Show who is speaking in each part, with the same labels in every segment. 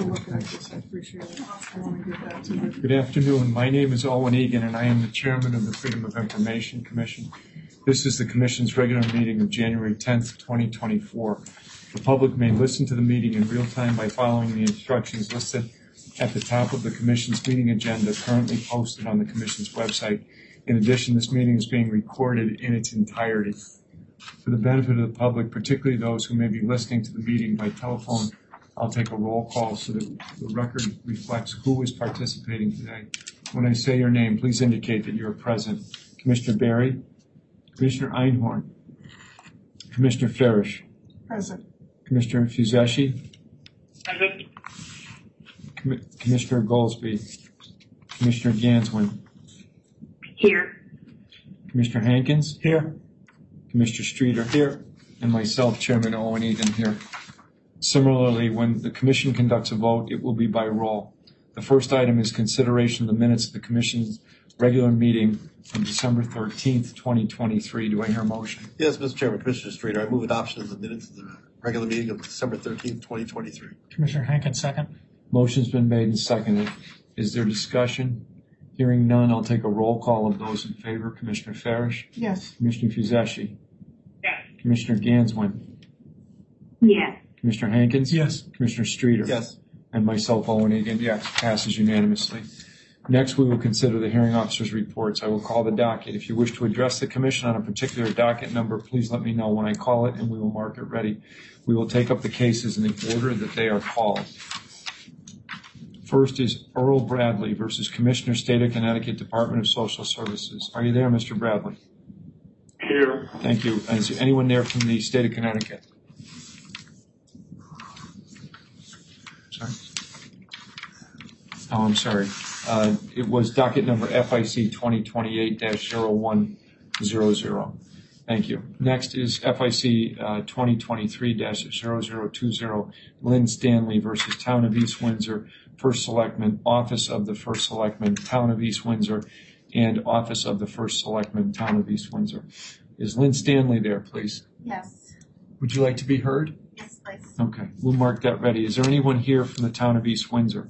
Speaker 1: to look at this. I appreciate it. I want to give that to you.
Speaker 2: Good afternoon. My name is Owen Egan, and I am the chairman of the Freedom of Information Commission. This is the Commission's regular meeting of January 10th, 2024. The public may listen to the meeting in real time by following the instructions listed at the top of the Commission's meeting agenda currently posted on the Commission's website. In addition, this meeting is being recorded in its entirety. For the benefit of the public, particularly those who may be listening to the meeting by telephone, I'll take a roll call so that the record reflects who is participating today. When I say your name, please indicate that you're present. Commissioner Barry, Commissioner Einhorn, Commissioner Farish,
Speaker 1: Present.
Speaker 2: Commissioner Fuseshi,
Speaker 3: Present.
Speaker 2: Commissioner Goldsby, Commissioner Ganswin,
Speaker 3: Here.
Speaker 2: Commissioner Hankins,
Speaker 1: Here.
Speaker 2: Commissioner Streeter, here, and myself, Chairman Owen Egan, here. Similarly, when the Commission conducts a vote, it will be by roll. The first item is consideration of the minutes of the Commission's regular meeting on December 13th, 2023. Do I hear a motion?
Speaker 4: Yes, Mr. Chairman, Commissioner Streeter, I move adoption of the minutes of the regular meeting of December 13th, 2023.
Speaker 1: Commissioner Hankins, second.
Speaker 2: Motion's been made and seconded. Is there discussion? Hearing none, I'll take a roll call of those in favor. Commissioner Farish?
Speaker 1: Yes.
Speaker 2: Commissioner Fuseshi?
Speaker 3: Yes.
Speaker 2: Commissioner Ganswin?
Speaker 3: Yes.
Speaker 2: Commissioner Hankins?
Speaker 1: Yes.
Speaker 2: Commissioner Streeter?
Speaker 4: Yes.
Speaker 2: And myself, Owen Egan, yes, passes unanimously. Next, we will consider the hearing officer's reports. I will call the docket. If you wish to address the Commission on a particular docket number, please let me know when I call it, and we will mark it ready. We will take up the cases in the order that they are called. First is Earl Bradley versus Commissioner, State of Connecticut Department of Social Services. Are you there, Mr. Bradley?
Speaker 3: Here.
Speaker 2: Thank you. Is there anyone there from the State of Connecticut? Sorry. Oh, I'm sorry. It was docket number FIC 2028-0100. Thank you. Next is FIC 2023-0020, Lynn Stanley versus Town of East Windsor, First Selectman, Office of the First Selectman, Town of East Windsor, and Office of the First Selectman, Town of East Windsor. Is Lynn Stanley there, please?
Speaker 5: Yes.
Speaker 2: Would you like to be heard?
Speaker 5: Yes, please.
Speaker 2: Okay, we'll mark that ready. Is there anyone here from the Town of East Windsor?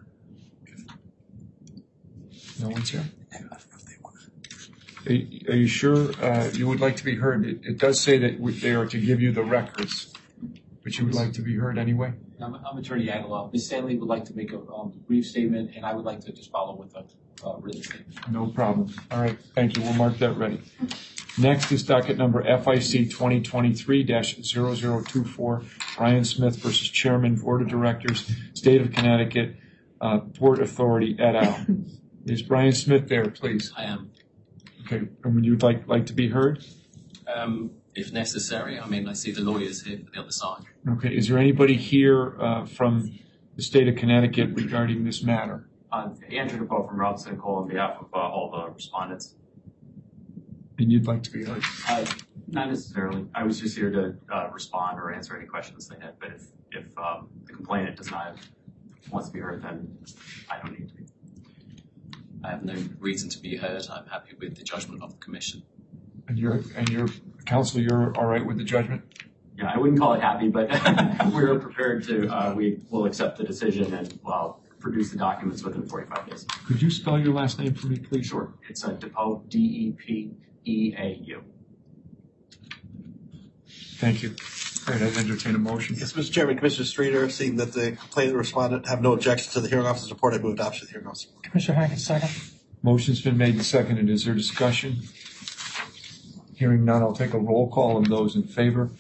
Speaker 2: No one's here? Are you sure you would like to be heard? It does say that they are to give you the records, but you would like to be heard anyway?
Speaker 6: I'm Attorney Aguilar. Ms. Stanley would like to make a brief statement, and I would like to just follow with a written statement.
Speaker 2: No problem. All right, thank you. We'll mark that ready. Next is docket number FIC 2023-0024, Brian Smith versus Chairman, Board of Directors, State of Connecticut, Port Authority, et al. Is Brian Smith there, please?
Speaker 6: I am.
Speaker 2: Okay, and would you like to be heard?
Speaker 6: If necessary. I mean, I see the lawyers here for the other side.
Speaker 2: Okay, is there anybody here from the State of Connecticut regarding this matter?
Speaker 7: Andrew DePaul from Robinson Cole on behalf of all the respondents.
Speaker 2: And you'd like to be heard?
Speaker 7: Not necessarily. I was just here to respond or answer any questions they had. But if the complainant wants to be heard, then I don't need to be.
Speaker 6: I have no reason to be heard. I'm happy with the judgment of the Commission.
Speaker 2: And your counsel, you're all right with the judgment?
Speaker 7: Yeah, I wouldn't call it happy, but we're prepared to. We will accept the decision and produce the documents within 45 days.
Speaker 2: Could you spell your last name for me, please?
Speaker 7: Sure. It's DePeau, D-E-P-E-A-U.
Speaker 2: Thank you. All right, I'd entertain a motion.
Speaker 4: Yes, Mr. Chairman, Commissioner Streeter, seeing that the complainant and respondent have no objection to the hearing officer's report, I move adoption of the hearing officer.
Speaker 1: Commissioner Hankins, second.
Speaker 2: Motion's been made and seconded. Is there discussion? Hearing none, I'll take a roll call of those in favor.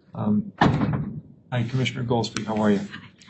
Speaker 2: Hi, Commissioner Goldsby, how are you?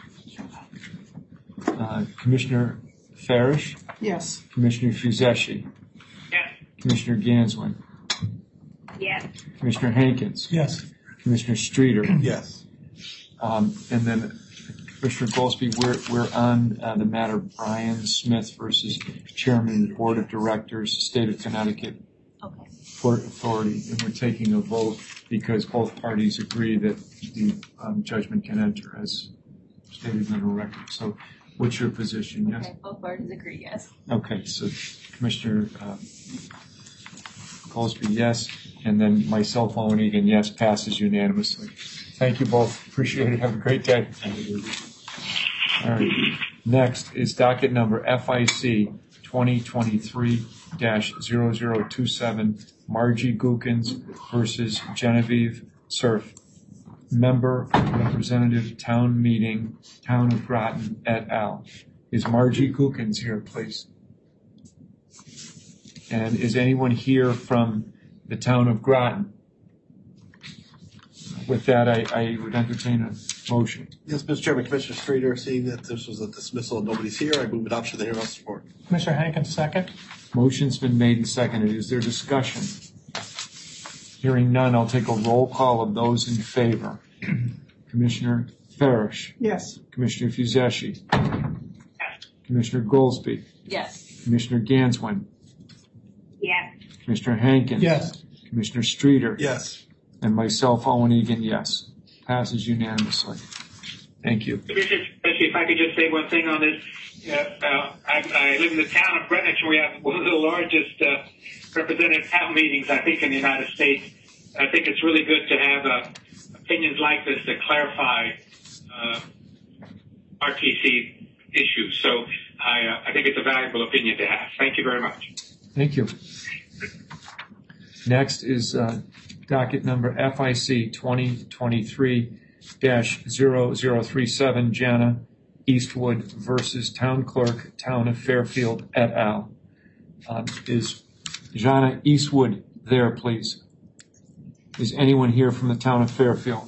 Speaker 2: Commissioner Farish?
Speaker 1: Yes.
Speaker 2: Commissioner Fuseshi?
Speaker 3: Yes.
Speaker 2: Commissioner Ganswin?
Speaker 3: Yes.
Speaker 2: Commissioner Hankins?
Speaker 1: Yes.
Speaker 2: Commissioner Streeter?
Speaker 4: Yes.
Speaker 2: And then Commissioner Goldsby, we're on the matter Brian Smith versus Chairman, Board of Directors, State of Connecticut,
Speaker 5: Okay.
Speaker 2: Port Authority, and we're taking a vote because both parties agree that the judgment can enter as stated in the record. So what's your position? Yes?
Speaker 5: Okay, both parties agree, yes.
Speaker 2: Okay, so Commissioner Goldsby, yes, and then myself, Owen Egan, yes, passes unanimously. Thank you both. Appreciate it. Have a great day. All right. Next is docket number FIC 2023-0027, Margie Gookins versus Genevieve Cerf. Member Representative Town Meeting, Town of Groton et al. Is Margie Gookins here, please? And is anyone here from the Town of Groton? With that, I would entertain a motion.
Speaker 4: Yes, Mr. Chairman, Commissioner Streeter, seeing that this was a dismissal and nobody's here, I move adoption of the hearing officer report.
Speaker 1: Commissioner Hankins, second.
Speaker 2: Motion's been made and seconded. Is there discussion? Hearing none, I'll take a roll call of those in favor. Commissioner Farish,
Speaker 1: Yes.
Speaker 2: Commissioner Fuzeschi, Commissioner Goldsby,
Speaker 5: Yes.
Speaker 2: Commissioner Ganswin,
Speaker 3: Yes.
Speaker 2: Commissioner Hankins,
Speaker 1: Yes.
Speaker 2: Commissioner Streeter,
Speaker 4: Yes.
Speaker 2: and myself, Owen Egan, yes. Passes unanimously. Thank you.
Speaker 8: Commissioner, if I could just say one thing on this. I live in the town of Greenwich, and we have one of the largest representative town meetings, I think, in the United States. I think it's really good to have opinions like this to clarify RTC issues. So I think it's a valuable opinion to have. Thank you very much.
Speaker 2: Thank you. Next is docket number FIC 2023-0037, Jana Eastwood versus Town Clerk, Town of Fairfield et al. Is Jana Eastwood there, please? Is anyone here from the Town of Fairfield?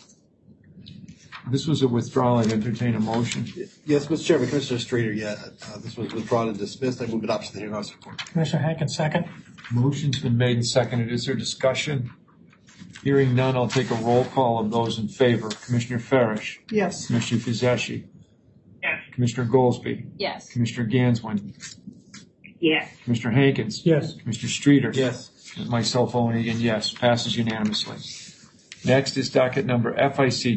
Speaker 2: This was a withdrawal. I'd entertain a motion.
Speaker 4: Yes, Mr. Chairman, Commissioner Streeter, this was withdrawn and dismissed. I move adoption of the hearing officer report.
Speaker 1: Commissioner Hankins, second.
Speaker 2: Motion's been made and seconded. Is there discussion? Hearing none, I'll take a roll call of those in favor. Commissioner Farish,
Speaker 1: Yes.
Speaker 2: Commissioner Fuzeschi,
Speaker 8: Yes.
Speaker 2: Commissioner Goldsby,
Speaker 5: Yes.
Speaker 2: Commissioner Ganswin,
Speaker 3: Yes.
Speaker 2: Commissioner Hankins,
Speaker 1: Yes.
Speaker 2: Commissioner Streeter,
Speaker 4: Yes.
Speaker 2: and myself, Owen Egan, yes. Passes unanimously. Next is docket number FIC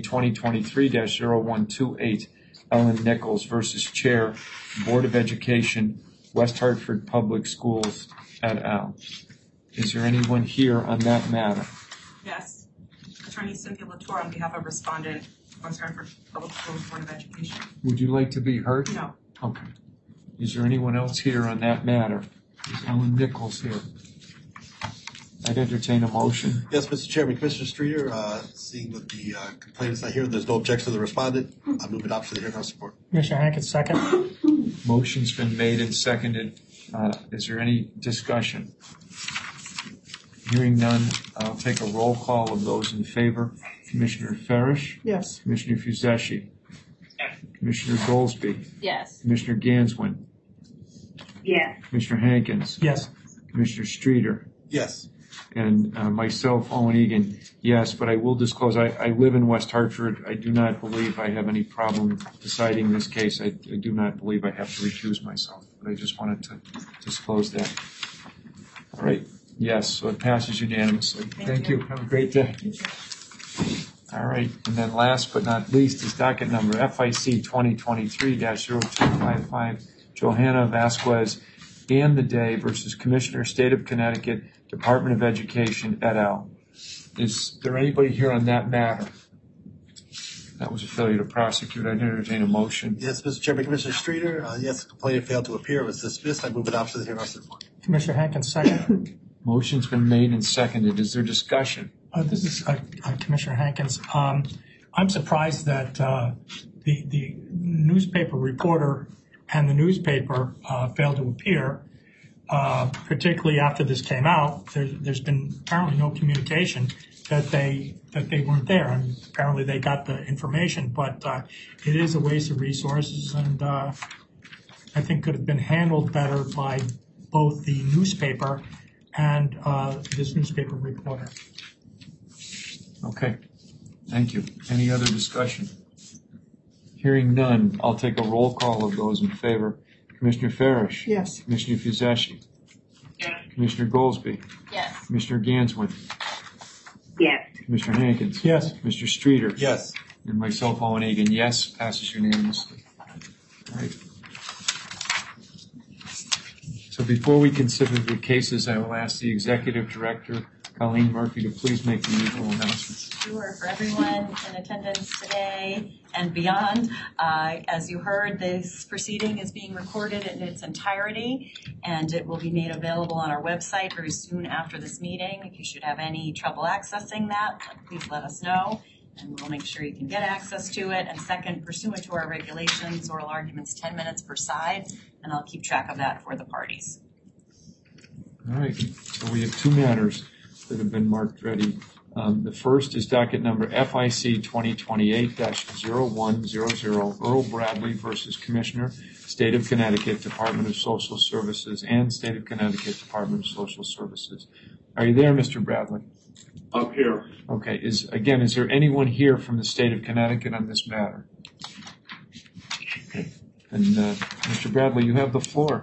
Speaker 2: 2023-0128, Ellen Nichols versus Chair, Board of Education, West Hartford Public Schools et al. Is there anyone here on that matter?
Speaker 9: Yes. Attorney Cynthia Latour on behalf of Respondent, West Hartford Public Schools Board of Education.
Speaker 2: Would you like to be heard?
Speaker 9: No.
Speaker 2: Okay. Is there anyone else here on that matter? Is Ellen Nichols here? I'd entertain a motion.
Speaker 4: Yes, Mr. Chairman, Commissioner Streeter, seeing that the complaint is not here, there's no objection to the respondent, I move adoption of the hearing officer report.
Speaker 1: Commissioner Hankins, second.
Speaker 2: Motion's been made and seconded. Is there any discussion? Hearing none, I'll take a roll call of those in favor. Commissioner Farish,
Speaker 1: Yes.
Speaker 2: Commissioner Fuzeschi, Commissioner Goldsby,
Speaker 5: Yes.
Speaker 2: Commissioner Ganswin,
Speaker 3: Yes.
Speaker 2: Commissioner Hankins,
Speaker 1: Yes.
Speaker 2: Commissioner Streeter,
Speaker 4: Yes.
Speaker 2: and myself, Owen Egan, yes, but I will disclose, I live in West Hartford. I do not believe I have any problem deciding this case. I do not believe I have to recuse myself, but I just wanted to disclose that. All right, yes, so it passes unanimously. Thank you. Have a great day. All right, and then last but not least is docket number FIC 2023-0255, Johanna Vasquez and the Day versus Commissioner, State of Connecticut, Department of Education, et al. Is there anybody here on that matter? That was a failure to prosecute. I'd entertain a motion.
Speaker 4: Yes, Mr. Chairman, Commissioner Streeter, yes, the complainant failed to appear, was dismissed, I move adoption of the hearing officer report.
Speaker 1: Commissioner Hankins, second.
Speaker 2: Motion's been made and seconded. Is there discussion?
Speaker 1: This is Commissioner Hankins. I'm surprised that the newspaper reporter and the newspaper failed to appear, particularly after this came out. There's been apparently no communication that they weren't there. I mean, apparently they got the information, but it is a waste of resources, and I think could have been handled better by both the newspaper and this newspaper reporter.
Speaker 2: Okay, thank you. Any other discussion? Hearing none, I'll take a roll call of those in favor. Commissioner Farish?
Speaker 1: Yes.
Speaker 2: Commissioner Fuzeschi?
Speaker 8: Yes.
Speaker 2: Commissioner Goldsby?
Speaker 5: Yes.
Speaker 2: Commissioner Ganswin?
Speaker 3: Yes.
Speaker 2: Commissioner Hankins?
Speaker 1: Yes.
Speaker 2: Mr. Streeter?
Speaker 4: Yes.
Speaker 2: And myself, Owen Egan, yes, passes unanimously. All right. So before we consider the cases, I will ask the Executive Director Colleen Murphy to please make the usual announcements.
Speaker 5: Sure, for everyone in attendance today and beyond. As you heard, this proceeding is being recorded in its entirety, and it will be made available on our website very soon after this meeting. If you should have any trouble accessing that, please let us know, and we'll make sure you can get access to it. And second, pursuant to our regulations, oral arguments 10 minutes per side, and I'll keep track of that for the parties.
Speaker 2: All right, so we have two matters that have been marked ready. The first is docket number FIC 2028-0100, Earl Bradley versus Commissioner, State of Connecticut, Department of Social Services, and State of Connecticut, Department of Social Services. Are you there, Mr. Bradley?
Speaker 10: I'm here.
Speaker 2: Okay, is there anyone here from the State of Connecticut on this matter? Okay, and Mr. Bradley, you have the floor.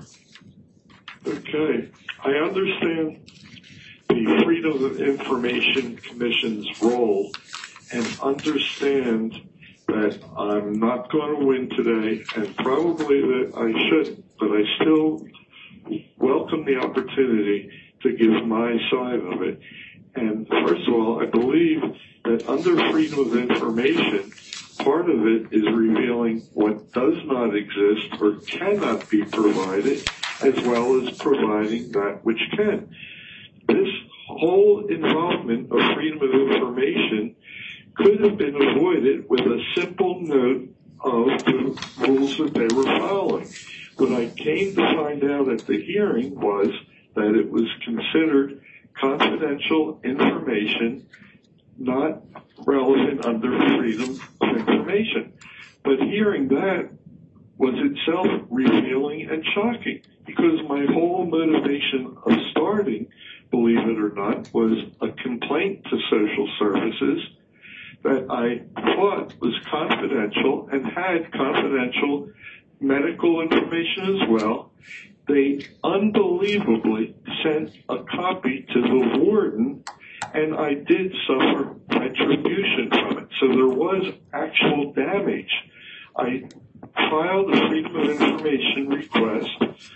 Speaker 10: Okay, I understand the Freedom of Information Commission's role and understand that I'm not going to win today and probably that I shouldn't, but I still welcome the opportunity to give my side of it. And first of all, I believe that under Freedom of Information, part of it is revealing what does not exist or cannot be provided, as well as providing that which can. This whole involvement of freedom of information could have been avoided with a simple note of the rules that they were following. What I came to find out at the hearing was that it was considered confidential information, not relevant under freedom of information. But hearing that was itself revealing and shocking, because my whole motivation of starting, believe it or not, was a complaint to social services that I thought was confidential and had confidential medical information as well. They unbelievably sent a copy to the warden, and I did suffer retribution from it. So there was actual damage. I filed a Freedom of Information request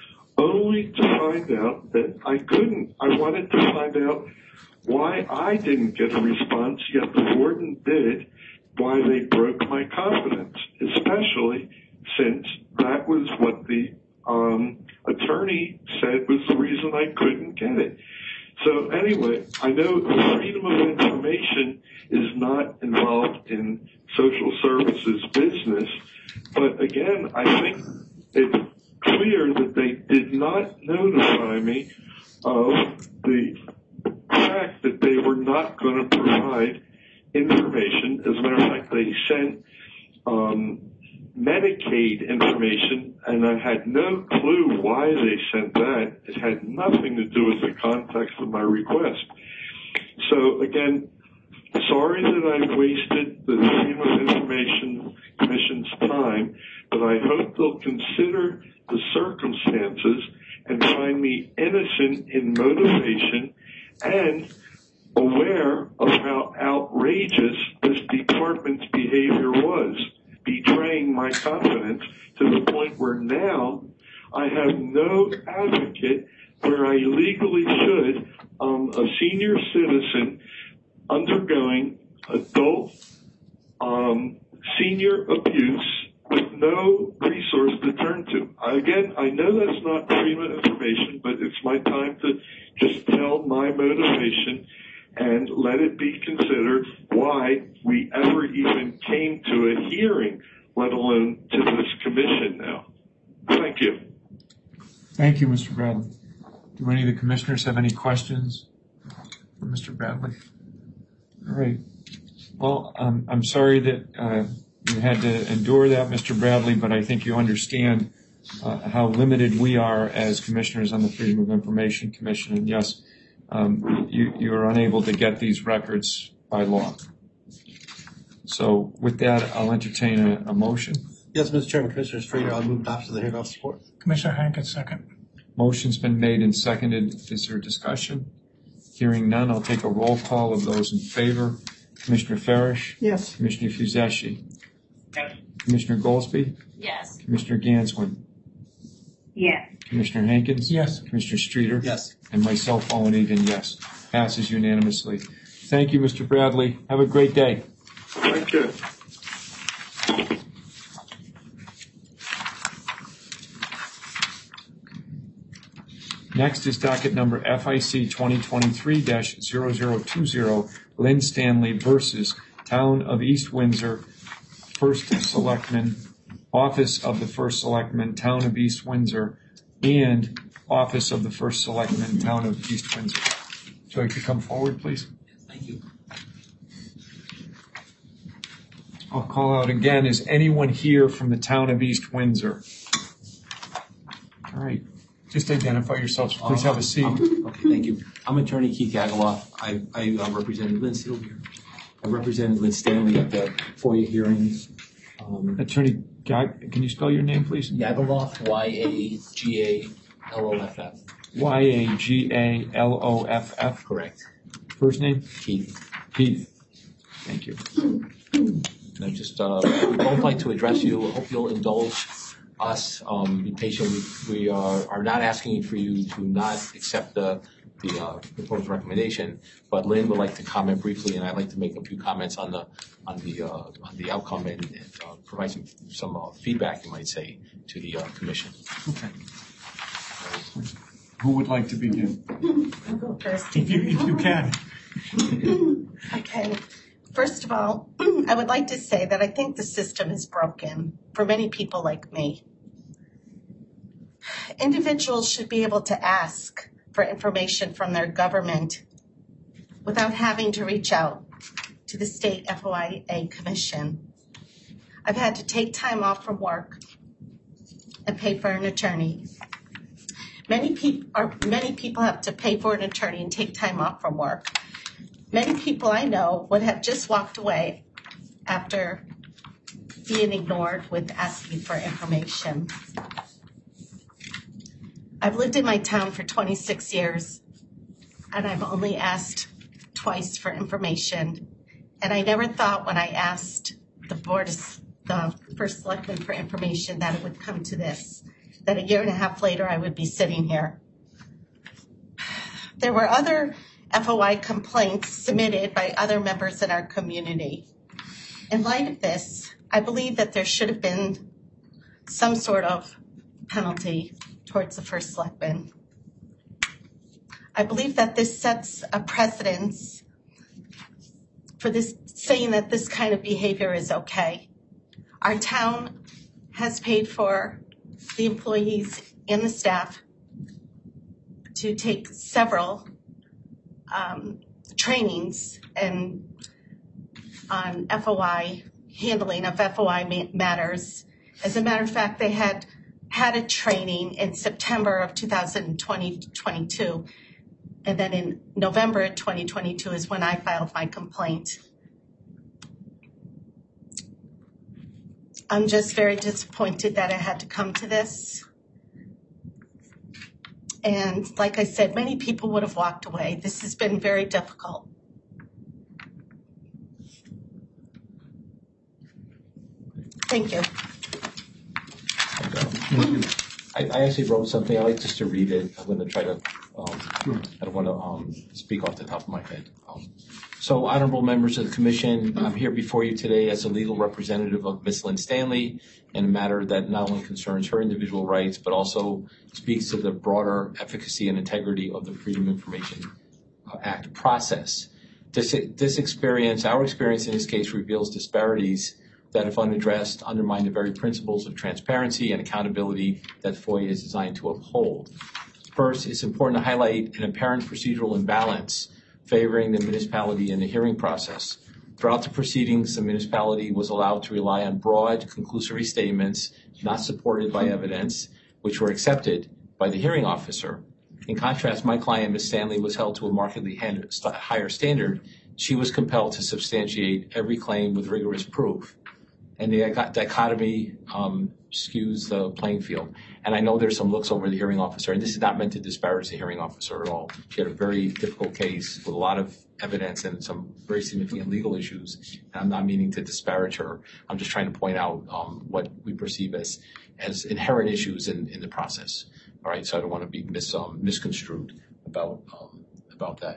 Speaker 10: only to find out that I couldn't. I wanted to find out why I didn't get a response, yet the warden did, why they broke my confidence, especially since that was what the attorney said was the reason I couldn't get it. So anyway, I know freedom of information is not involved in social services business, but again, I think it's clear that they did not notify me of the fact that they were not going to provide information. As a matter of fact, they sent Medicaid information, and I had no clue why they sent that. It had nothing to do with the context of my request. So again, sorry that I've wasted the Freedom of Information Commission's time, but I hope they'll consider the circumstances and find me innocent in motivation and aware of how outrageous this department's behavior was, betraying my confidence to the point where now I have no advocate where I legally should, a senior citizen undergoing adult senior abuse with no resource to turn to. Again, I know that's not freedom of information, but it's my time to just tell my motivation and let it be considered why we ever even came to a hearing, let alone to this commission now. Thank you.
Speaker 2: Thank you, Mr. Bradley. Do any of the commissioners have any questions for Mr. Bradley? All right. Well, I'm sorry that you had to endure that, Mr. Bradley, but I think you understand how limited we are as commissioners on the Freedom of Information Commission. And yes, you are unable to get these records by law. So with that, I'll entertain a motion.
Speaker 4: Yes, Mr. Chairman, Commissioner Streeter, I'll move adoption of the hearing officer report.
Speaker 1: Commissioner Hankins, second.
Speaker 2: Motion's been made and seconded. Is there discussion? Hearing none, I'll take a roll call of those in favor. Commissioner Farish?
Speaker 1: Yes.
Speaker 2: Commissioner Fuseshi?
Speaker 8: Yes.
Speaker 2: Commissioner Goldsby?
Speaker 5: Yes.
Speaker 2: Commissioner Ganswin?
Speaker 3: Yes.
Speaker 2: Commissioner Hankins?
Speaker 1: Yes.
Speaker 2: Commissioner Streeter?
Speaker 4: Yes.
Speaker 2: And myself, Owen Egan, yes. Passes unanimously. Thank you, Mr. Bradley. Have a great day.
Speaker 10: Thank you.
Speaker 2: Next is docket number FIC 2023-0020, Lynn Stanley versus Town of East Windsor, First Selectman, Office of the First Selectman, Town of East Windsor, and Office of the First Selectman, Town of East Windsor. Would you like to come forward, please?
Speaker 6: Thank you.
Speaker 2: I'll call out again. Is anyone here from the Town of East Windsor? All right. Just identify yourselves. Please have a seat.
Speaker 6: Okay, thank you. I'm attorney Keith Gagaloff. I represented Lynn Stanley. I represented Lynn Stanley at the FOIA hearings.
Speaker 2: Attorney, can you spell your name, please?
Speaker 6: Yagaloff, Y-A-G-A-L-O-F-F.
Speaker 2: Y-A-G-A-L-O-F-F.
Speaker 6: Correct.
Speaker 2: First name?
Speaker 6: Keith.
Speaker 2: Keith. Thank you.
Speaker 6: And I just would both like to address you. I hope you'll indulge us. Be patient. We are not asking for you to not accept the proposed recommendation, but Lynn would like to comment briefly, and I'd like to make a few comments on the outcome and provide some feedback, you might say, to the commission.
Speaker 2: Okay. Who would like to begin?
Speaker 11: I'll go first.
Speaker 1: If you can.
Speaker 11: Okay. First of all, I would like to say that I think the system is broken for many people like me. Individuals should be able to ask for information from their government without having to reach out to the state FOIA commission. I've had to take time off from work and pay for an attorney. Many people have to pay for an attorney and take time off from work. Many people I know would have just walked away after being ignored with asking for information. I've lived in my town for 26 years, and I've only asked twice for information. And I never thought when I asked the First Selectman for information that it would come to this, that a year and a half later I would be sitting here. There were other FOI complaints submitted by other members in our community. In light of this, I believe that there should have been some sort of penalty towards the First Selectman. I believe that this sets a precedence for this, saying that this kind of behavior is okay. Our town has paid for the employees and the staff to take several trainings and on FOI, handling of FOI matters. As a matter of fact, they had a training in September of 2022, and then in November 2022 is when I filed my complaint. I'm just very disappointed that it had to come to this. And like I said, many people would have walked away. This has been very difficult. Thank you.
Speaker 6: I actually wrote something. I like just to read it. I'm going to try to, I don't want to speak off the top of my head. So, honorable members of the commission, I'm here before you today as a legal representative of Ms. Lynn Stanley in a matter that not only concerns her individual rights, but also speaks to the broader efficacy and integrity of the Freedom of Information Act process. This experience, our experience in this case, reveals disparities that, if unaddressed, undermine the very principles of transparency and accountability that FOIA is designed to uphold. First, it's important to highlight an apparent procedural imbalance favoring the municipality in the hearing process. Throughout the proceedings, the municipality was allowed to rely on broad, conclusory statements not supported by evidence, which were accepted by the hearing officer. In contrast, my client, Ms. Stanley, was held to a markedly higher standard. She was compelled to substantiate every claim with rigorous proof. And the dichotomy skews the playing field. And I know there's some looks over the hearing officer, and this is not meant to disparage the hearing officer at all. She had a very difficult case with a lot of evidence and some very significant legal issues. And I'm not meaning to disparage her. I'm just trying to point out what we perceive as inherent issues in the process. All right, so I don't want to be misconstrued about that.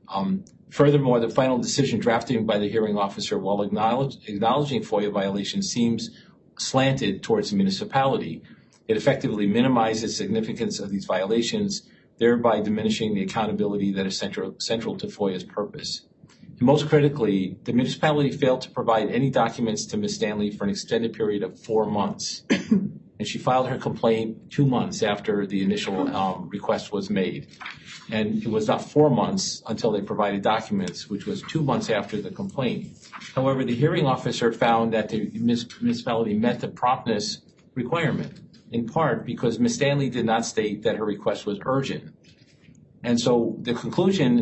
Speaker 6: Furthermore, the final decision drafted by the hearing officer, while acknowledging FOIA violations, seems slanted towards the municipality. It effectively minimizes the significance of these violations, thereby diminishing the accountability that is central to FOIA's purpose. And most critically, the municipality failed to provide any documents to Ms. Stanley for an extended period of 4 months. And she filed her complaint 2 months after the initial request was made. And it was not 4 months until they provided documents, which was 2 months after the complaint. However, the hearing officer found that the municipality met the promptness requirement, in part because Ms. Stanley did not state that her request was urgent. And so this conclusion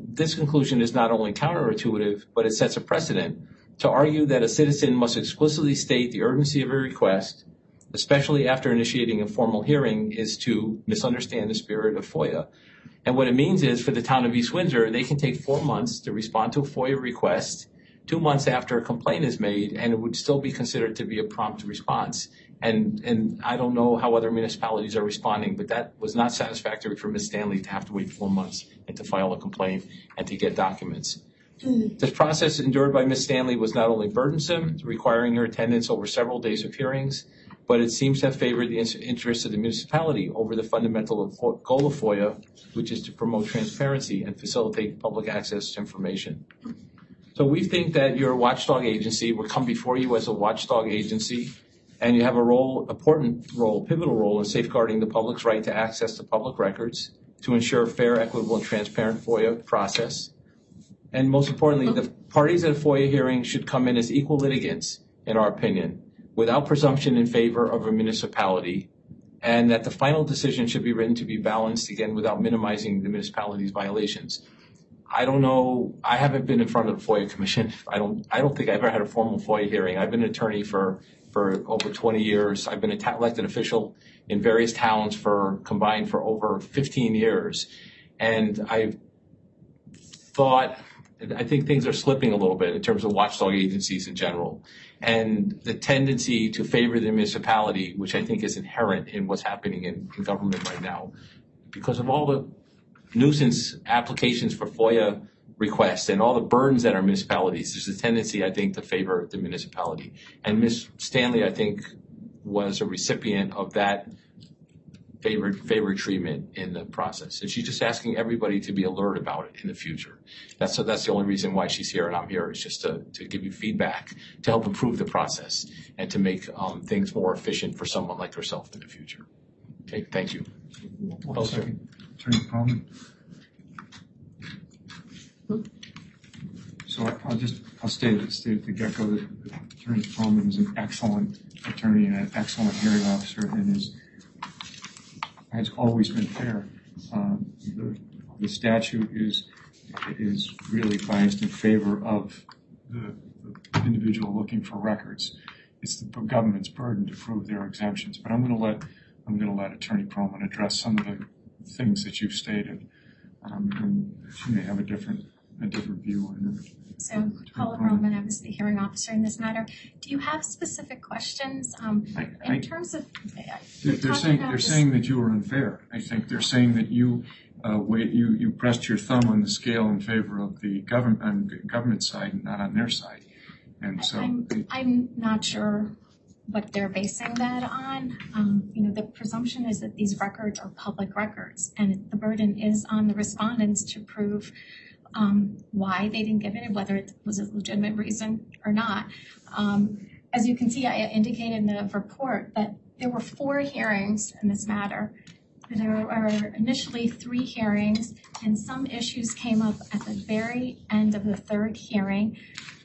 Speaker 6: is not only counterintuitive, but it sets a precedent to argue that a citizen must explicitly state the urgency of a request, especially after initiating a formal hearing, is to misunderstand the spirit of FOIA. And what it means is for the town of East Windsor, they can take 4 months to respond to a FOIA request, 2 months after a complaint is made, and it would still be considered to be a prompt response. And I don't know how other municipalities are responding, but that was not satisfactory for Ms. Stanley to have to wait 4 months and to file a complaint and to get documents. This process endured by Ms. Stanley was not only burdensome, requiring her attendance over several days of hearings, but it seems to have favored the interests of the municipality over the fundamental goal of FOIA, which is to promote transparency and facilitate public access to information. So we think that your watchdog agency will come before you as a watchdog agency, and you have a pivotal role in safeguarding the public's right to access to public records, to ensure a fair, equitable, and transparent FOIA process. And most importantly, the parties at a FOIA hearing should come in as equal litigants, in our opinion, without presumption in favor of a municipality, and that the final decision should be written to be balanced, again, without minimizing the municipality's violations. I don't know. I haven't been in front of the FOIA Commission. I don't think I've ever had a formal FOIA hearing. I've been an attorney for over 20 years. I've been an elected official in various towns combined for over 15 years. And I think things are slipping a little bit in terms of watchdog agencies in general. And the tendency to favor the municipality, which I think is inherent in what's happening in government right now, because of all the nuisance applications for FOIA requests and all the burdens that are municipalities, there's a tendency, I think, to favor the municipality. And Ms. Stanley, I think, was a recipient of that favored treatment in the process. And she's just asking everybody to be alert about it in the future. That's the only reason why she's here and I'm here, is just to give you feedback, to help improve the process and to make things more efficient for someone like herself in the future. Okay, thank you.
Speaker 2: One second. Attorney Perlman. So I'll state at the get-go that Attorney Perlman is an excellent attorney and an excellent hearing officer, and has always been fair. The statute is really biased in favor of the individual looking for records. It's the government's burden to prove their exemptions. But I'm going to let Attorney Perlman address some of the things that you've stated, and she may have a different view on it.
Speaker 12: So, Paula Perlman, I was the hearing officer in this matter. Do you have specific questions in terms of?
Speaker 2: They're saying that you were unfair. I think they're saying that you pressed your thumb on the scale in favor of the government side and not on their side, and so
Speaker 12: I'm not sure what they're basing that on. The presumption is that these records are public records, and the burden is on the respondents to prove why they didn't give it, whether it was a legitimate reason or not. As you can see, I indicated in the report that there were 4 hearings in this matter. There were initially 3 hearings, and some issues came up at the very end of the 3rd hearing.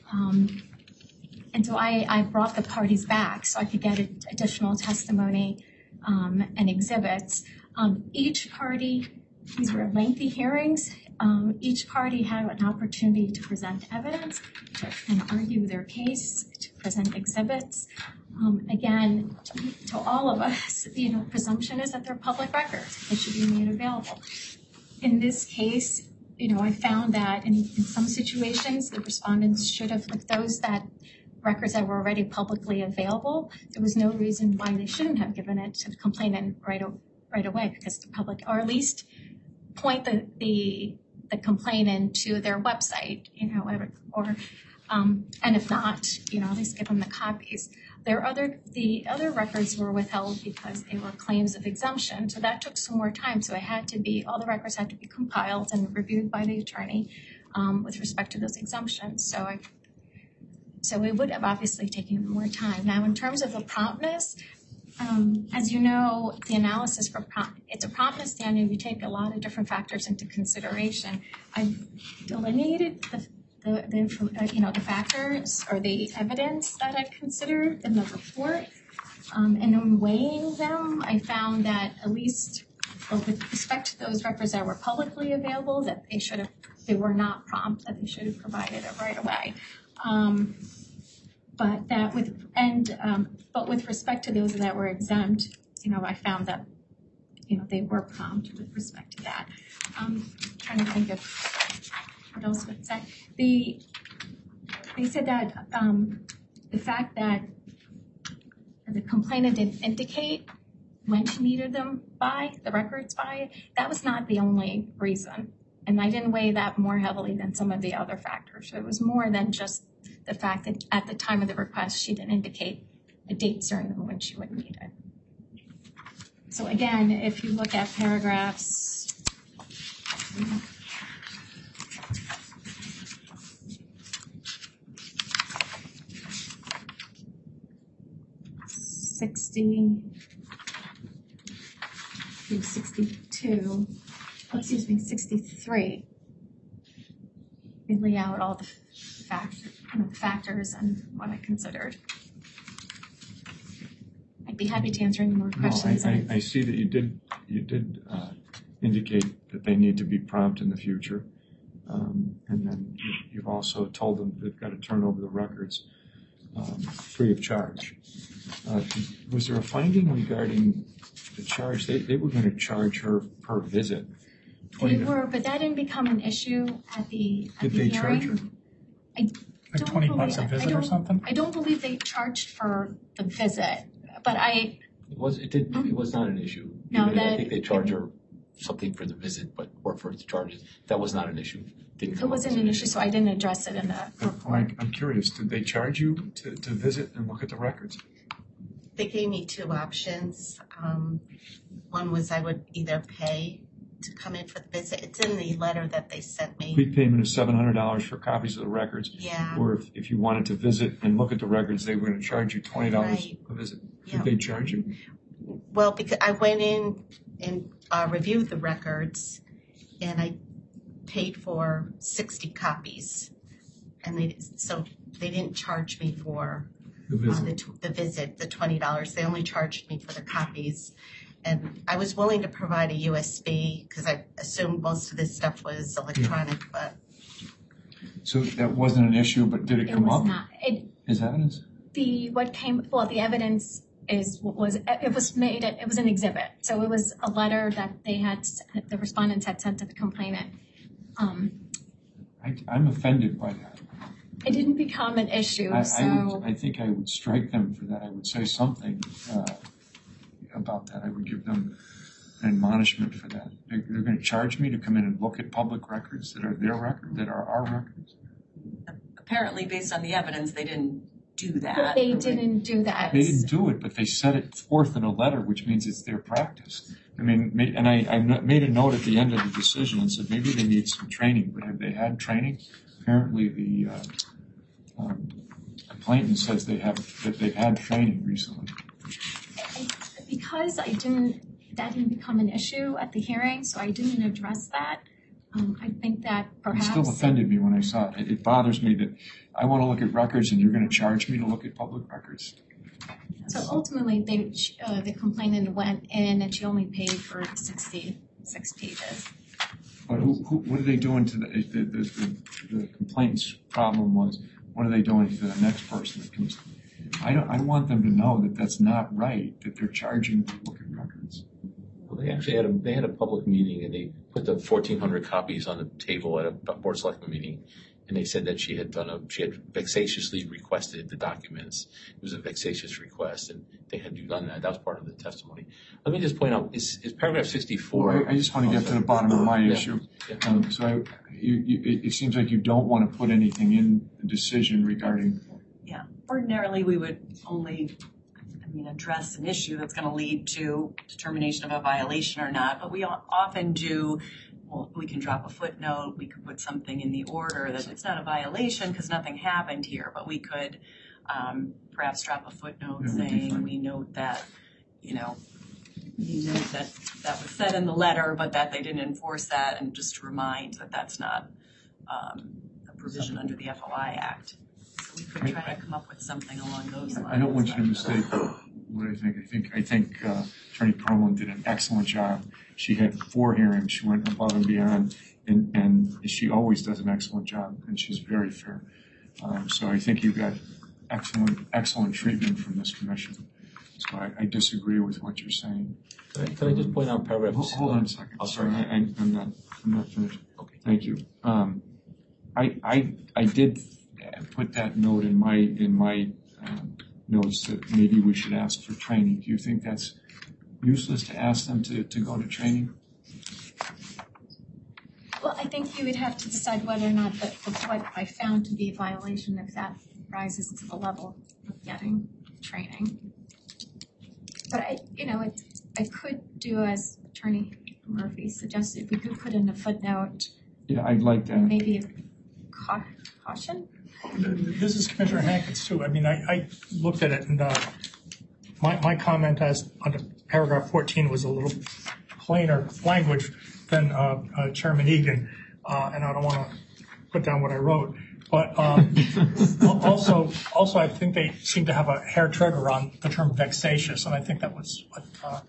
Speaker 12: And so I brought the parties back so I could get additional testimony and exhibits. Each party, these were lengthy hearings, each party had an opportunity to present evidence and argue their case, to present exhibits. Again, to all of us, presumption is that they're public records. They should be made available. In this case, I found that in some situations, the respondents should have, if those records that were already publicly available, there was no reason why they shouldn't have given it to the complainant right away, because the public, or at least point the the complainant to their website, and if not, at least give them the copies. The other records were withheld because they were claims of exemption, so that took some more time. So all the records had to be compiled and reviewed by the attorney with respect to those exemptions. So it would have obviously taken more time. Now, in terms of the promptness, as you know, the analysis it's a promptness standard. You take a lot of different factors into consideration. I've delineated the factors or the evidence that I considered in the report. And in weighing them, I found that at least with respect to those records that were publicly available, that they were not prompt, that they should have provided it right away. But with respect to those that were exempt, I found that they were prompt with respect to that. Trying to think of what else would say. They said that the fact that the complainant didn't indicate when she needed them by, the records by, that was not the only reason. And I didn't weigh that more heavily than some of the other factors. So it was more than just the fact that at the time of the request, she didn't indicate a date certain when she would need it. So again, if you look at paragraphs, through 62, 63, we lay out all the factors and what I considered. I'd be happy to answer any more questions.
Speaker 2: I see that you did indicate that they need to be prompt in the future, and then you've also told them they've got to turn over the records free of charge. Was there a finding regarding the charge? They were going to charge her per visit.
Speaker 12: They were, but that didn't become an issue at the
Speaker 2: Did they
Speaker 12: hearing.
Speaker 2: charge her?
Speaker 1: Like 20 bucks a visit or something?
Speaker 12: I don't believe they charged for the visit, but
Speaker 6: It was not an issue.
Speaker 12: No,
Speaker 6: I think they charged her something for the visit, but or for the charges. That was not an issue.
Speaker 12: It wasn't an issue, so I didn't address it in the report.
Speaker 2: I'm curious, did they charge you to visit and look at the records?
Speaker 11: They gave me two options. One was I would either pay to come in for the visit. It's in the letter that they sent me.
Speaker 2: Prepayment of $700 for copies of the records.
Speaker 11: Yeah.
Speaker 2: Or if you wanted to visit and look at the records, they were going to charge you $20
Speaker 11: Right.
Speaker 2: a visit.
Speaker 11: Yeah.
Speaker 2: Did they charge you?
Speaker 11: Well, because I went in and reviewed the records, and I paid for 60 copies, and they didn't charge me for
Speaker 2: The visit.
Speaker 11: the visit, the $20. They only charged me for the copies. And I was willing to provide a USB because I assumed most of this stuff was electronic, but
Speaker 2: So that wasn't an issue, but did it come
Speaker 12: was
Speaker 2: up
Speaker 12: not.
Speaker 2: as evidence?
Speaker 12: The evidence it was an exhibit. So it was a letter that the respondents had sent to the complainant.
Speaker 2: I'm offended by that.
Speaker 12: It didn't become an issue,
Speaker 2: I think I would strike them for that. I would say something about that. I would give them an admonishment for that. They're going to charge me to come in and look at public records that are their record, that are our records.
Speaker 5: Apparently, based on the evidence, they didn't do that.
Speaker 12: They didn't do that.
Speaker 2: They didn't do it, but they set it forth in a letter, which means it's their practice. I mean, and I made a note at the end of the decision and said maybe they need some training, but have they had training? Apparently, the complainant says they've had training recently.
Speaker 12: Because that didn't become an issue at the hearing, so I didn't address that. I think that perhaps...
Speaker 2: It still offended me when I saw it. It bothers me that I want to look at records and you're going to charge me to look at public records.
Speaker 12: So ultimately, the complainant went in and she only paid for 66 pages.
Speaker 2: But what are they doing to the complaint's problem was, what are they doing to the next person that comes? I want them to know that that's not right, that they're charging to look at records.
Speaker 6: Well, they actually had a public meeting, and they put the 1,400 copies on the table at a board selectment meeting, and they said that she had vexatiously requested the documents. It was a vexatious request, and they had done that. That was part of the testimony. Let me just point out, is paragraph 64.
Speaker 2: Well, I just want to get to the bottom of my issue.
Speaker 6: Yeah.
Speaker 2: So it seems like you don't want to put anything in the decision regarding.
Speaker 5: Yeah, ordinarily we would only, address an issue that's going to lead to determination of a violation or not, but we often do. Well, we can drop a footnote, we could put something in the order that it's not a violation because nothing happened here, but we could perhaps drop a footnote saying we note that, that was said in the letter, but that they didn't enforce that, and just to remind that that's not a provision under the FOI Act. So we could try to come up with something along those lines.
Speaker 2: I don't want you to mistake what I think. I think Attorney Perlman did an excellent job. She had 4 hearings. She went above and beyond, and she always does an excellent job, and she's very fair. So I think you got excellent treatment from this commission. So I disagree with what you're saying.
Speaker 6: Can I just point out paragraph?
Speaker 2: Hold on a second.
Speaker 6: Oh,
Speaker 2: sorry, I'm not finished. Okay. Thank you. I did put that note in my notes that maybe we should ask for training. Do you think that's useless to ask them to go to training?
Speaker 12: Well, I think you would have to decide whether or not what I found to be a violation, if that rises to the level of getting training. But I could do as Attorney Murphy suggested. We could put in a footnote.
Speaker 2: Yeah, I'd like that.
Speaker 12: Maybe a caution.
Speaker 1: This is Commissioner Hankins too. I looked at it, and my comment as under paragraph 14 was a little plainer language than Chairman Egan, and I don't want to put down what I wrote. But also, I think they seem to have a hair trigger on the term vexatious, and I think that was what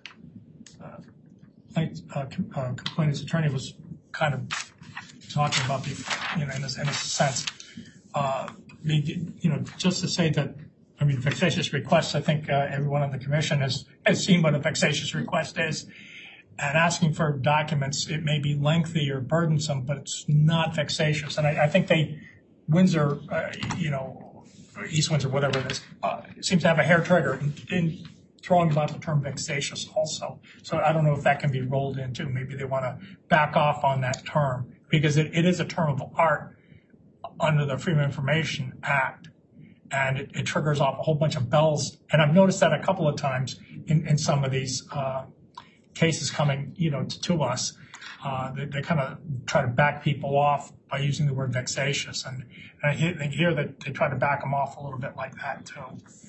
Speaker 1: complainant's attorney was kind of talking about, in a sense. Just to say that, vexatious requests, I think everyone on the commission has seen what a vexatious request is. And asking for documents, it may be lengthy or burdensome, but it's not vexatious. And I think Windsor, East Windsor, whatever it is, seems to have a hair trigger in throwing about the term vexatious also. So I don't know if that can be rolled into. Maybe they want to back off on that term, because it is a term of art under the Freedom of Information Act, and it triggers off a whole bunch of bells. And I've noticed that a couple of times in some of these cases coming, to us. They kind of try to back people off by using the word vexatious, and I hear that they try to back them off a little bit like that too.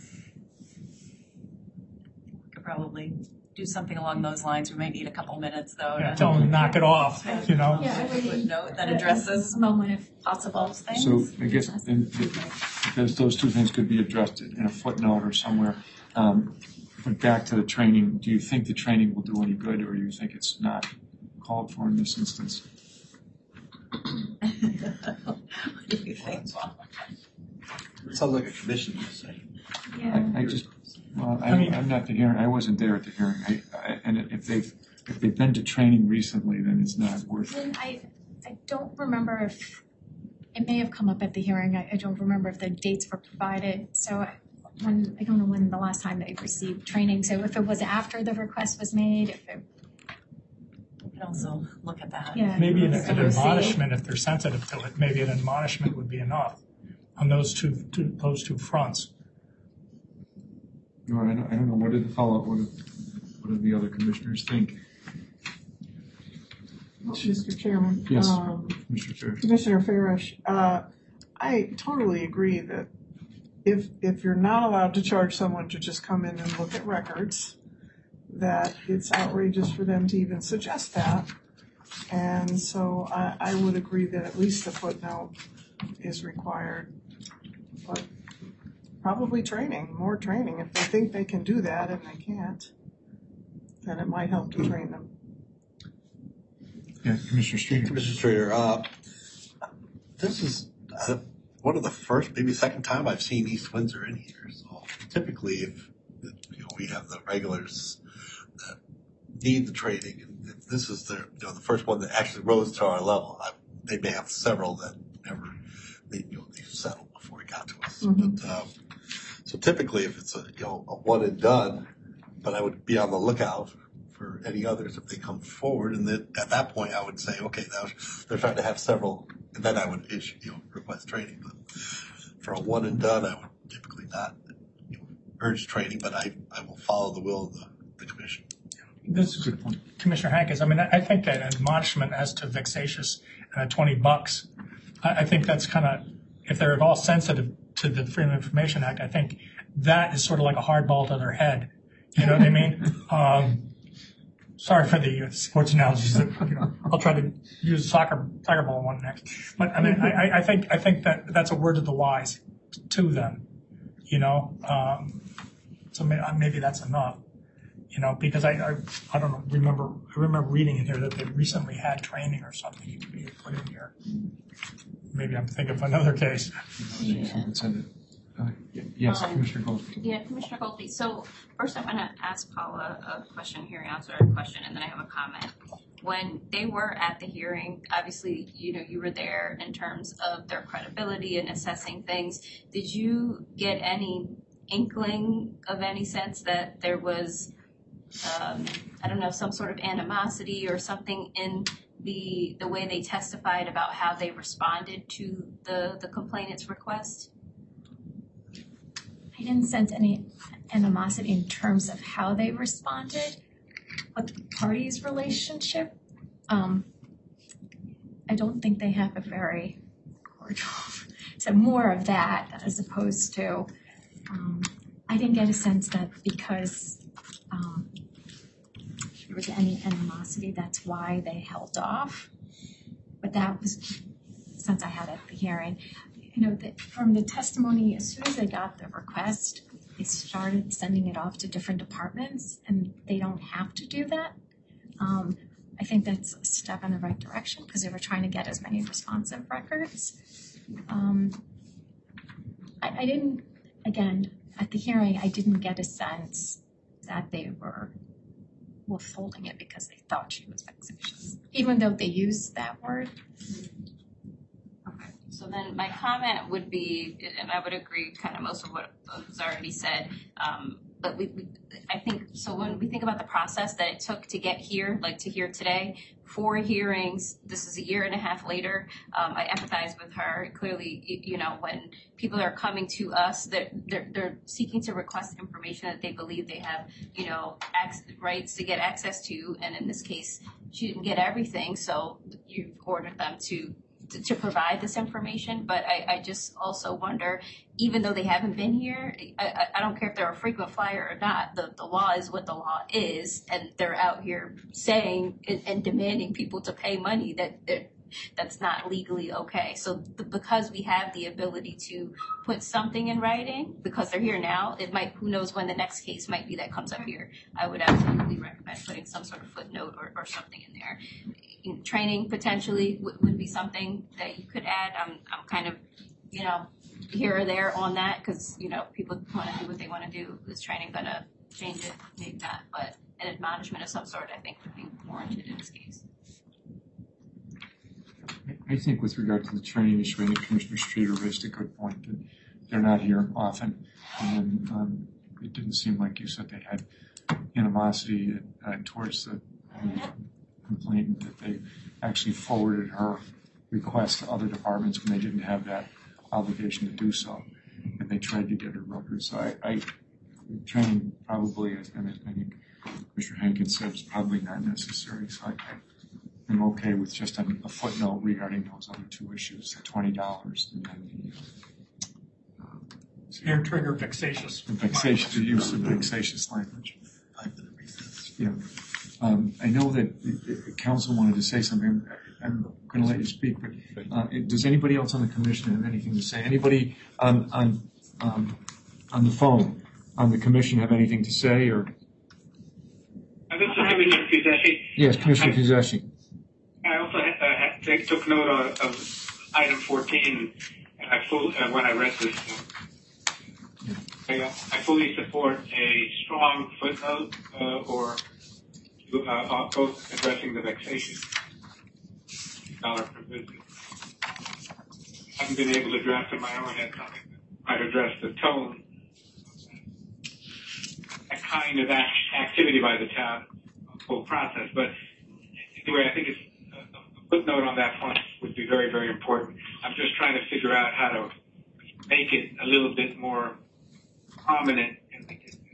Speaker 5: Could probably do something along those lines. We might need a couple minutes though.
Speaker 1: Yeah, tell them to knock it off,
Speaker 5: Yeah, I would note that addresses
Speaker 12: a moment if possible.
Speaker 5: Things.
Speaker 2: So I guess because those two things could be addressed in a footnote or somewhere. But back to the training, do you think the training will do any good, or do you think it's not called for in this instance?
Speaker 5: What do you think?
Speaker 4: It sounds like a commission, you say.
Speaker 12: Yeah.
Speaker 2: I'm not the hearing. I wasn't there at the hearing. And if they've been to training recently, then it's not worth it.
Speaker 12: I don't remember if it may have come up at the hearing. I don't remember if the dates were provided. So I don't know when the last time they received training. So if it was after the request was made,
Speaker 5: We can also look at that.
Speaker 12: Yeah.
Speaker 1: Maybe an admonishment, if they're sensitive to it, maybe an admonishment would be enough on those two fronts.
Speaker 2: No, I don't know. What did the other commissioners think?
Speaker 13: Mr. Chairman.
Speaker 2: Yes, Mr. Chair.
Speaker 13: Commissioner Farish, I totally agree that if you're not allowed to charge someone to just come in and look at records, that it's outrageous for them to even suggest that. And so I would agree that at least a footnote is required. But probably more training. If they think they can do that and they can't, then it might help to train them.
Speaker 2: Yeah, Commissioner Streeter.
Speaker 4: Commissioner Streeter, this is one of the first, maybe second time I've seen East Windsor in here. So typically, if we have the regulars that need the training, and if this is the first one that actually rose to our level, they may have several that
Speaker 13: Mhm.
Speaker 4: But so typically, if it's a one and done, but I would be on the lookout for any others if they come forward, and then at that point I would say, okay, now they're trying to have several, and then I would issue request training. But for a one and done, I would typically not urge training, but I will follow the will of the commission.
Speaker 1: This is a good point. Commissioner Hankins, I mean, I think that an admonishment as to vexatious and $20, I think that's kind of, if they're at all sensitive to the Freedom of Information Act, I think that is sort of like a hard ball to their head. You know what I mean? Sorry for the sports analogies. I'll try to use a soccer ball one next. But I mean, I think that that's a word of the wise to them. You know, so maybe that's enough. You know, because I don't know, I remember reading in here that they recently had training or something you could put in here. Maybe I'm thinking of another case.
Speaker 2: Yes, Commissioner Goldstein.
Speaker 14: Yeah, Commissioner Goldstein. So first I'm going to ask Paula a question, hearing officer a question, and then I have a comment. When they were at the hearing, obviously, you were there in terms of their credibility and assessing things. Did you get any inkling of any sense that there was I don't know, some sort of animosity or something in the way they testified about how they responded to the complainant's request?
Speaker 12: I didn't sense any animosity in terms of how they responded, but the parties' relationship, I don't think they have a very cordial, so more of that as opposed to, I didn't get a sense that because there was any animosity, that's why they held off. But that was the sense I had at the hearing. From the testimony, as soon as they got the request, they started sending it off to different departments, and they don't have to do that. I think that's a step in the right direction because they were trying to get as many responsive records. I didn't, again, at the hearing, I didn't get a sense that they were withholding it because they thought she was vexatious, even though they used that word.
Speaker 14: Okay. So then my comment would be, and I would agree kind of most of what was already said, but I think, so when we think about the process that it took to get here, like to here today, 4 hearings, this is a year and a half later, I empathize with her. Clearly, when people are coming to us, they're seeking to request information that they believe they have, rights to get access to, and in this case, she didn't get everything, so you ordered them to provide this information. But I just also wonder, even though they haven't been here, I don't care if they're a frequent flyer or not, the law is what the law is, and they're out here saying and demanding people to pay money that's not legally okay. So because we have the ability to put something in writing, because they're here now, it might, who knows when the next case might be that comes up here. I would absolutely recommend putting some sort of footnote or something in there. Training potentially would be something that you could add. I'm kind of, here or there on that because, people want to do what they want to do. Is training going to change it? Maybe not, but an admonishment of some sort I think would be warranted in this case.
Speaker 2: I think with regard to the training issue, I think Commissioner Streeter raised a good point that they're not here often. And then it didn't seem like you said they had animosity towards the complainant, that they actually forwarded her request to other departments when they didn't have that obligation to do so. And they tried to get her records. So training probably, and I think Commissioner Hankins said, is probably not necessary. So I'm okay with just a footnote regarding those other 2 issues, the $20 and then the
Speaker 1: Air trigger vexatious.
Speaker 2: The use of vexatious language. Yeah. I know that the council wanted to say something. I'm going to let you speak, but does anybody else on the commission have anything to say? Anybody on the phone on the commission have anything to say? Or
Speaker 8: this is Commissioner Kuzeshi.
Speaker 2: Yes, Commissioner Kuzeshi.
Speaker 8: I also took note of item 14, and when I read this, I fully support a strong footnote or both addressing the vexation dollar per visit. I haven't been able to draft in my own head something might address the tone, that kind of activity by the town, whole process. But anyway, I think it's a footnote on that point would be very, very important. I'm just trying to figure out how to make it a little bit more prominent in the decision.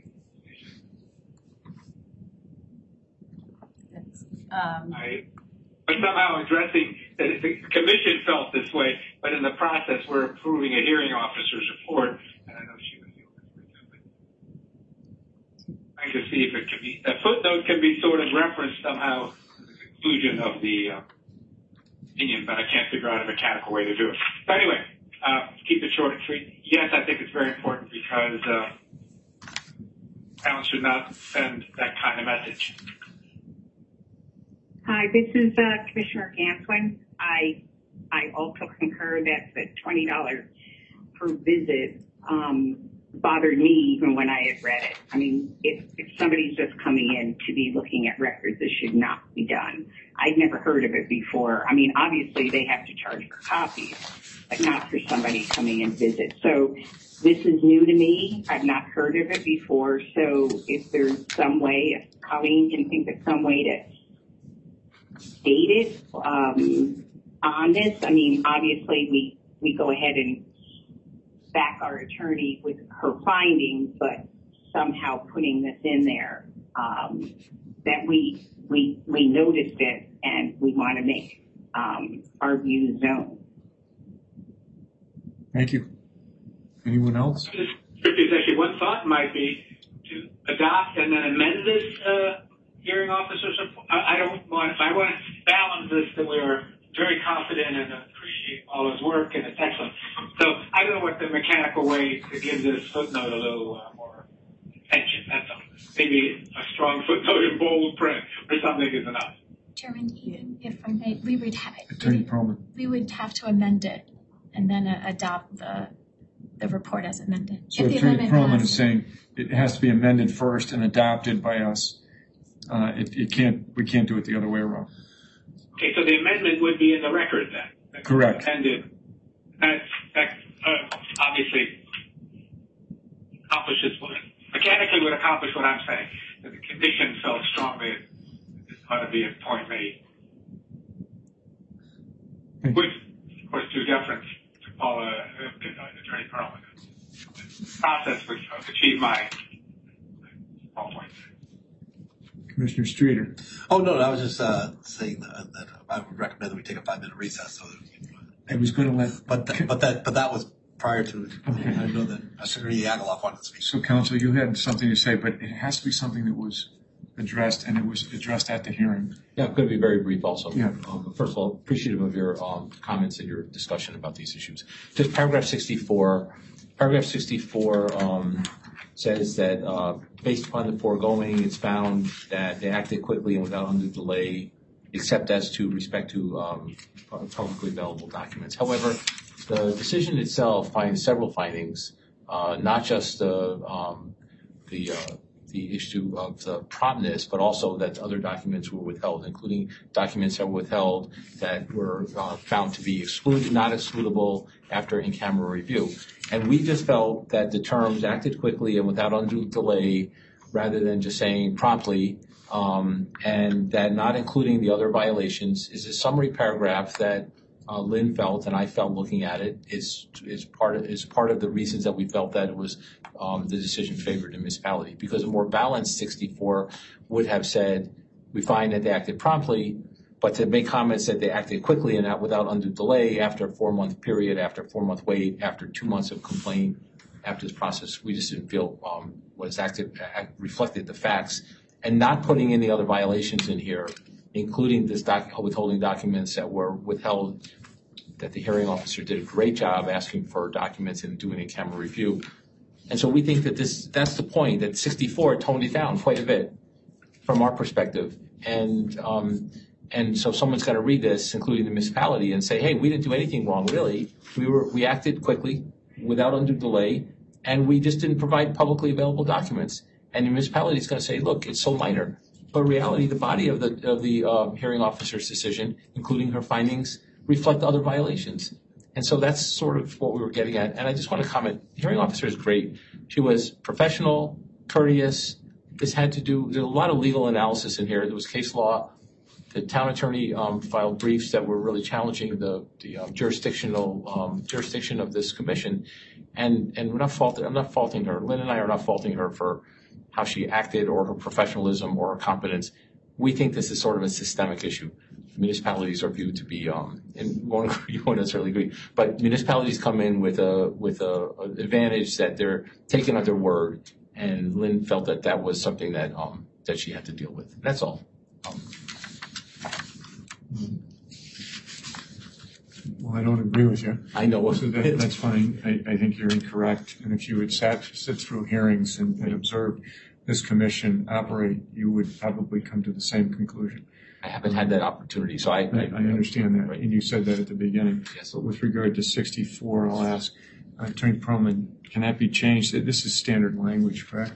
Speaker 8: But somehow addressing that the commission felt this way, but in the process we're approving a hearing officer's report, and I know she would feel this way too. But trying to see if it can be, a footnote can be sort of referenced somehow to the conclusion of the opinion, but I can't figure out a mechanical way to do it. So anyway, keep it short and sweet. Yes, I think it's very important because towns should not send that kind of message.
Speaker 3: Hi, this is Commissioner Ganswin. I also concur that the $20 per visit bothered me even when I had read it. I mean, if somebody's just coming in to be looking at records, this should not be done. I'd never heard of it before. I mean, obviously they have to charge for copies, but not for somebody coming in visit. So this is new to me. I've not heard of it before. So if there's some way, if Colleen can think of some way to state it on this. I mean, obviously we go ahead and back our attorney with her findings, but somehow putting this in there that we noticed it and we want to make our views known.
Speaker 2: Thank you. Anyone else?
Speaker 8: There's actually one thought might be to adopt and then amend this hearing officer's report. I want to balance this that we are very confident and appreciate all his work and it's excellent. So I don't know what the mechanical way to give this footnote a little more attention. That's all. Maybe a strong footnote in bold print or something is enough.
Speaker 12: Chairman, even if I may, we would have to amend it and then adopt the report as amended.
Speaker 2: So Attorney Perlman is saying it has to be amended first and adopted by us. We can't do it the other way around.
Speaker 8: Okay, so the amendment would be in the record then.
Speaker 2: Correct.
Speaker 8: Amended. That obviously accomplishes mechanically would accomplish what I'm saying. That the commission felt strongly this ought to be a point made. With, of course, due deference to Paula, Attorney Perlman. The process would achieve my points.
Speaker 2: Commissioner Streeter.
Speaker 4: Oh, no, I was just saying that I would recommend that we take a 5-minute recess. So
Speaker 2: I was going to let...
Speaker 4: But that was prior to... Okay. I know that Attorney Aguilar wanted to speak.
Speaker 2: So, Counsel, you had something to say, but it has to be something that was addressed, and it was addressed at the hearing.
Speaker 6: Yeah, I'm going to be very brief also.
Speaker 2: Yeah.
Speaker 6: First of all, appreciative of your comments and your discussion about these issues. Just paragraph 64. Paragraph 64 says that based upon the foregoing, it's found that they acted quickly and without undue delay, except as to respect to publicly available documents. However, the decision itself finds several findings, not just the issue of the promptness, but also that other documents were withheld, including documents that were withheld that were found to be not excludable after in-camera review. And we just felt that the terms acted quickly and without undue delay, rather than just saying promptly, and that not including the other violations is a summary paragraph that Lynn felt, and I felt looking at it, is part of the reasons that we felt that it was the decision favored the municipality. Because a more balanced 64 would have said, we find that they acted promptly, but to make comments that they acted quickly and not without undue delay after a 4-month period, after a 4-month wait, after 2 months of complaint, after this process, we just didn't feel reflected the facts. And not putting any other violations in here, including this withholding documents that were withheld, that the hearing officer did a great job asking for documents and doing a camera review. And so we think that that's the point, that 64 toned it down quite a bit from our perspective. And so someone's got to read this, including the municipality, and say, hey, we didn't do anything wrong, really. We acted quickly, without undue delay, and we just didn't provide publicly available documents. And the municipality is going to say, look, it's so minor. But in reality, the body of the hearing officer's decision, including her findings, reflect other violations. And so that's sort of what we were getting at. And I just want to comment, hearing officer is great. She was professional, courteous. This had to do, there's a lot of legal analysis in here. There was case law. The town attorney filed briefs that were really challenging the jurisdiction of this commission. And I'm not faulting her. Lynn and I are not faulting her for how she acted or her professionalism or her competence. We think this is sort of a systemic issue. Municipalities are viewed to be, and you won't necessarily agree, but municipalities come in with a advantage that they're taken at their word, and Lynn felt that that was something that that she had to deal with. That's all.
Speaker 2: Well, I don't agree with you.
Speaker 6: I know.
Speaker 2: So that's fine. I think you're incorrect. And if you would sit through hearings and observe this commission operate, you would probably come to the same conclusion.
Speaker 6: I haven't had that opportunity, so I
Speaker 2: understand that,
Speaker 6: right.
Speaker 2: And you said that at the beginning.
Speaker 6: Yes.
Speaker 2: But with regard to 64, I'll ask Attorney Perlman, can that be changed? This is standard language, correct?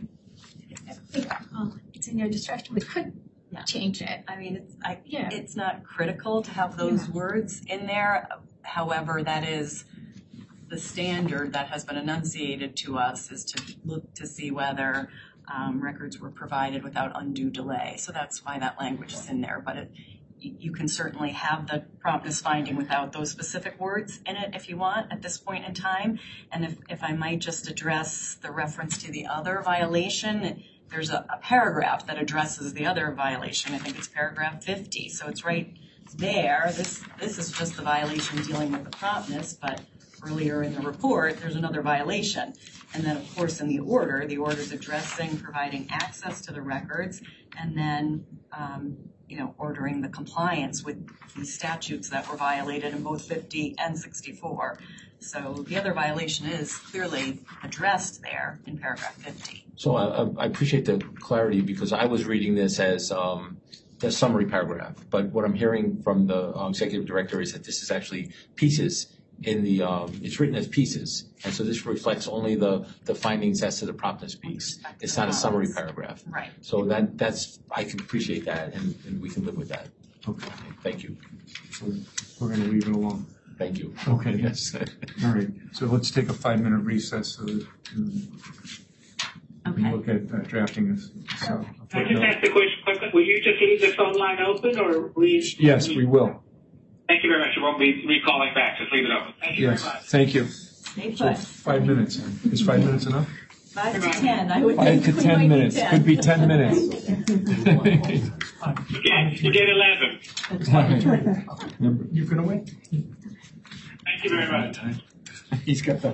Speaker 12: It's in your discretion. We could change it.
Speaker 5: I mean, it's not critical to have those words in there. However, that is the standard that has been enunciated to us, is to look to see whether records were provided without undue delay. So that's why that language is in there. But you can certainly have the promptness finding without those specific words in it if you want at this point in time. And if I might just address the reference to the other violation, there's a paragraph that addresses the other violation. I think it's paragraph 50. So it's right there. This is just the violation dealing with the promptness, but earlier in the report, there's another violation. And then, of course, in the order's addressing providing access to the records, and then, ordering the compliance with the statutes that were violated in both 50 and 64. So the other violation is clearly addressed there in paragraph 50.
Speaker 6: So I appreciate the clarity, because I was reading this as the summary paragraph. But what I'm hearing from the executive director is that this is actually pieces in the, it's written as pieces. And so this reflects only the findings as to the promptness piece. It's not a summary paragraph.
Speaker 5: Right.
Speaker 6: So that's, I can appreciate that, and we can live with that.
Speaker 2: Okay.
Speaker 6: Thank you.
Speaker 2: So we're going to leave it alone.
Speaker 6: Thank you.
Speaker 2: Okay.
Speaker 6: Yes.
Speaker 2: All right. So let's take a 5-minute recess so that we can look at drafting this. So,
Speaker 8: Can I just ask the question quickly? Will you just leave the phone line open, or
Speaker 2: yes, we will.
Speaker 8: Thank you very much. You won't be recalling back. Just leave it open. Thank you
Speaker 2: Yes,
Speaker 8: very much.
Speaker 2: thank you.
Speaker 5: Stay
Speaker 2: So
Speaker 5: put.
Speaker 2: 5 minutes. Is 5 minutes enough?
Speaker 5: 5 to 10. I would
Speaker 2: 5
Speaker 5: think
Speaker 2: to
Speaker 5: we
Speaker 2: 10
Speaker 5: might
Speaker 2: minutes.
Speaker 5: need 10.
Speaker 2: Could be 10 minutes.
Speaker 8: You get 11.
Speaker 2: You're going to wait?
Speaker 8: Thank you very much.
Speaker 2: He's got the